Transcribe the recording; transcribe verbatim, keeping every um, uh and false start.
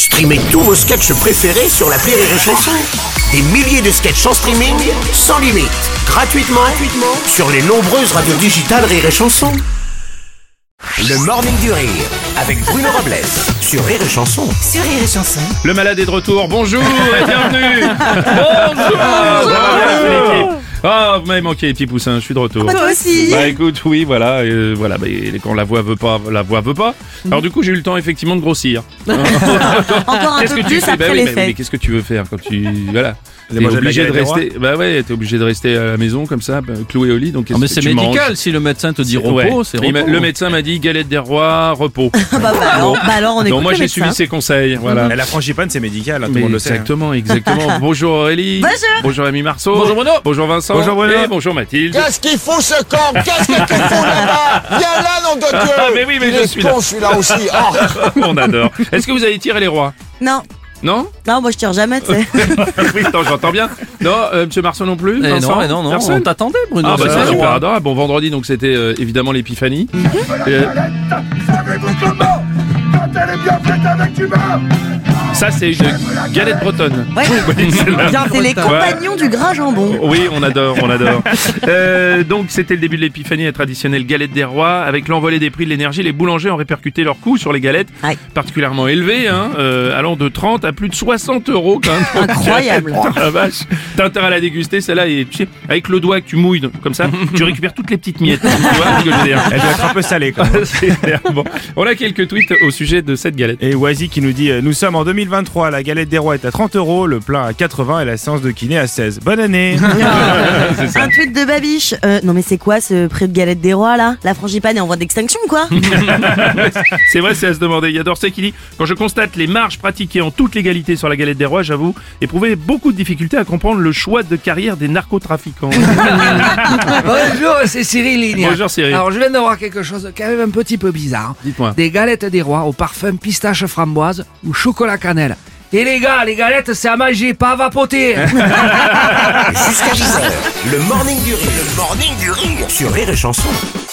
Streamez tous vos sketchs préférés sur l'appli Rire et Chanson. Des milliers de sketchs en streaming, sans limite, gratuitement, gratuitement sur les nombreuses radios digitales Rire et Chanson. Le Morning du Rire, avec Bruno Robles, sur Rire et Chanson. Sur Rire et Chanson. Le malade est de retour, bonjour et bienvenue. Bonjour, bonjour. Ah, vous m'avez manqué les petits poussins, je suis de retour. Toi aussi. Bah écoute, oui, voilà, euh, voilà, bah, quand la voix veut pas, la voix veut pas. Alors du coup, j'ai eu le temps effectivement de grossir. Encore un Qu'est-ce peu que tu plus fais après Bah oui, les mais, fêtes. mais qu'est-ce que tu veux faire quand tu voilà Les T'es manger de la obligé de galette des rester. Bah ouais, t'es obligé de rester à la maison comme ça, bah, cloué au lit. Donc qu'est-ce mais que c'est tu médical, manges si le médecin te dit Ouais. repos, c'est Il m'a- repos. Le médecin m'a dit galette des rois, repos. Ah bah, bah alors, bah alors on écoute Donc moi le j'ai médecin. suivi ses conseils, voilà. Mais la frangipane, c'est médical, hein, tout Mais le monde le sait. hein. exactement, exactement. Bonjour Aurélie. Bonjour. Bonjour Ami Marceau. Bonjour Bruno. Bonjour Vincent. Bonjour Bruno. Et bonjour Mathilde. Qu'est-ce qu'il fout ce camp? Qu'est-ce qu'il fout là-bas? Viens là, nom de Dieu! Ah, mais oui, mais Il je est suis con, là. celui-là aussi. Oh. On adore. Est-ce que vous avez tiré les rois? Non, Non? non, moi je tire jamais, tu sais. Oui, attends, j'entends bien. Non, euh, Monsieur Marceau non plus. Eh Vincent non, eh non, non, Personne on t'attendait Bruno. Ah bah c'est c'est ça. super adorable. Bon, vendredi donc c'était euh, évidemment l'épiphanie. Euh, Ça c'est une galette bretonne. Ouais. Oui, c'est la- C'est les compagnons du gras jambon. Oui, on adore, on adore. Euh, donc c'était le début de l'épiphanie, la traditionnelle galette des rois. Avec l'envolée des prix de l'énergie, les boulangers ont répercuté leurs coûts sur les galettes, Ouais. particulièrement élevés, hein, euh, allant de trente à plus de soixante euros quand même. Incroyable. Putain, la vache. T'as intérêt à la déguster celle-là et tu sais, avec le doigt que tu mouilles comme ça, tu récupères toutes les petites miettes. Tu vois ce que je veux dire? Elle doit être un peu salée quand même. C'est clair. Bon, on a quelques tweets au sujet de cette galette. Et Wazi qui nous dit euh, nous sommes en deux mille vingt-trois, la galette des rois est à trente euros, le plein à quatre-vingts et la séance de kiné à seize. Bonne année. C'est ça. Un tweet de Babiche. Euh, non mais c'est quoi ce prix de galette des rois là? La frangipane est en voie d'extinction quoi? C'est vrai, c'est à se demander. Il y a Dorsey qui dit quand je constate les marges pratiquées en toute légalité sur la galette des rois, j'avoue éprouver beaucoup de difficultés à comprendre le choix de carrière des narcotrafiquants. Bonjour, c'est Cyril Lignac. Bonjour, Cyril. Alors je viens de voir quelque chose de quand même un petit peu bizarre. Dites-moi. Des galettes des rois au parfum pistache framboise ou chocolat cannelle. Et les gars, les galettes c'est à manger, pas à vapoter. Jusqu'à dix heures, le Morning du Rire, le Morning du Rire, sur Rire et Chanson.